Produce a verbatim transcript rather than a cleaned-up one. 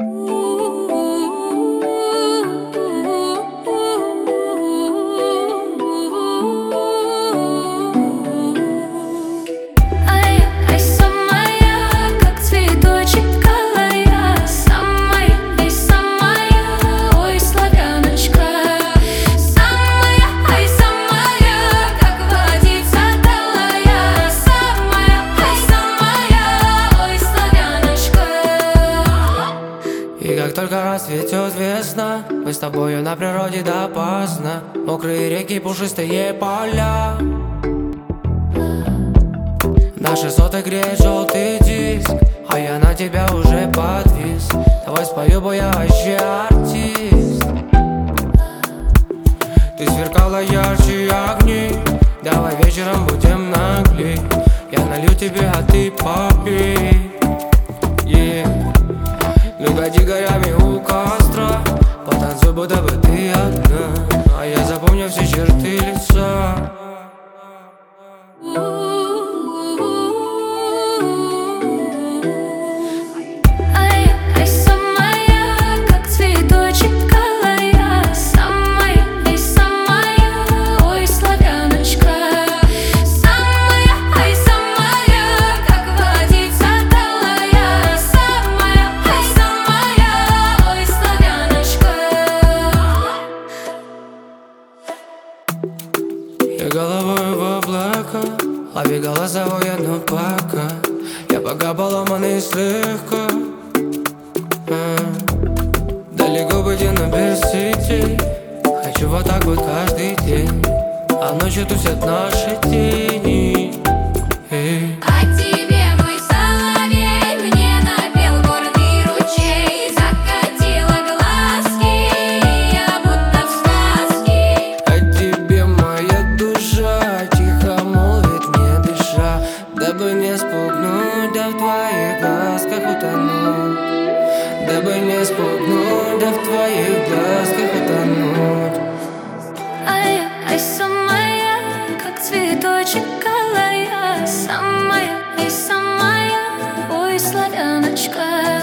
И как только расцветет весна, мы с тобою на природе допоздна. Мокрые реки, пушистые поля, наши соты греет желтый диск, а я на тебя уже подвис. Давай спою, бо я вообще артист. Ты сверкала ярче огней, давай вечером будем наглей. Я налью тебе, а ты попей. Yeah. Ну годи горями у костра, потанцуй, будто бы ты одна, а я запомню все черты лица. Я головой в облака, лови голосовое, но пока я пока поломанный слегка. а, Далеко быть, но без сетей. Хочу вот так вот каждый день, а ночью тусят наши тени. Эй. Дабы не спугнуть, да в твоих глазках утонуть. Дабы не спугнуть, да в твоих глазках утонуть. А я, ай, самая, как цветочек алая, самая, ай, самая, ой, славяночка.